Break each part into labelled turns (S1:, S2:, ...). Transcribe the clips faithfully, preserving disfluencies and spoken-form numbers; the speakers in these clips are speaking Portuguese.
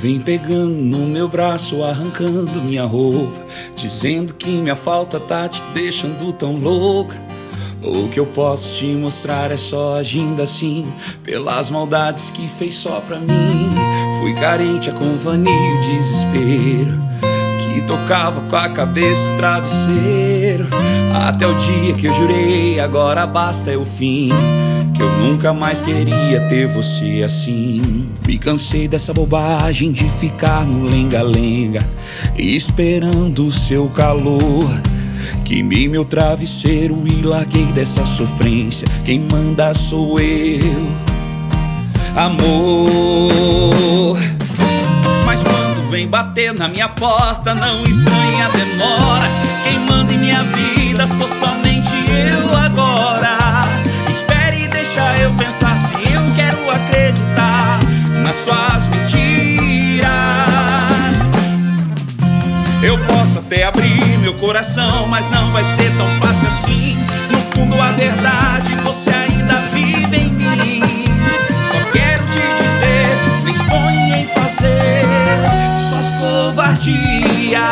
S1: vem pegando no meu braço, arrancando minha roupa, dizendo que minha falta tá te deixando tão louca. O que eu posso te mostrar é só agindo assim, pelas maldades que fez só pra mim. Fui carente, a companhia e o desespero, que tocava com a cabeça o travesseiro. Até o dia que eu jurei, agora basta é o fim, que eu nunca mais queria ter você assim. Me cansei dessa bobagem de ficar no lenga-lenga, esperando o seu calor. Queimei meu travesseiro e larguei dessa sofrência, quem manda sou eu, amor. Mas quando vem bater na minha porta, não estranha a demora. Quem manda em minha vida sou somente eu agora. Espere e deixa eu pensar se eu quero acreditar nas suas mentiras. Eu posso até abrir meu coração, mas não vai ser tão fácil assim. No fundo a verdade você ainda vive em mim. Só quero te dizer, nem sonhe em fazer suas covardias.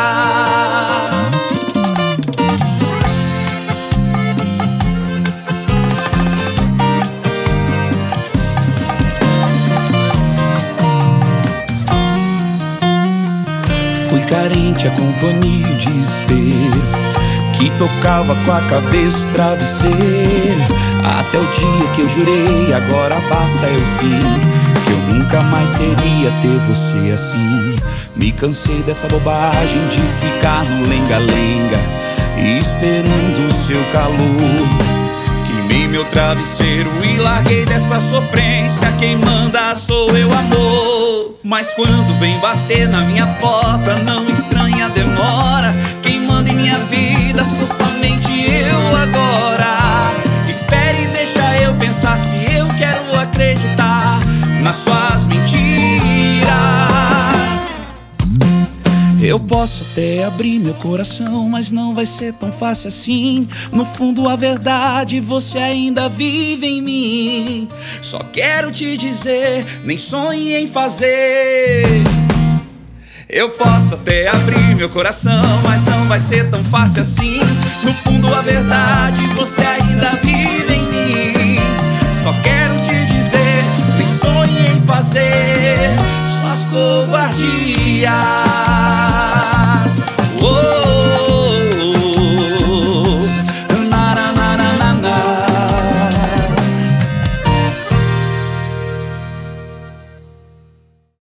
S1: Fui carente, a companhia e o desespero, que tocava com a cabeça o travesseiro. Até o dia que eu jurei, agora basta é o fim, que eu nunca mais queria ter você assim. Me cansei dessa bobagem de ficar no lenga-lenga, esperando o seu calor. Queimei meu travesseiro e larguei dessa sofrência, quem manda sou eu, amor. Mas quando vem bater na minha porta, não estranha a demora. Quem manda em minha vida sou somente eu agora. Espere e deixa eu pensar se eu quero acreditar nas suas mentiras. Eu posso até abrir meu coração, mas não vai ser tão fácil assim. No fundo a verdade você ainda vive em mim. Só quero te dizer, nem sonhe em fazer. Eu posso até abrir meu coração, mas não vai ser tão fácil assim. No fundo a verdade você ainda vive em mim. Só quero te dizer, nem sonhe em fazer suas covardias.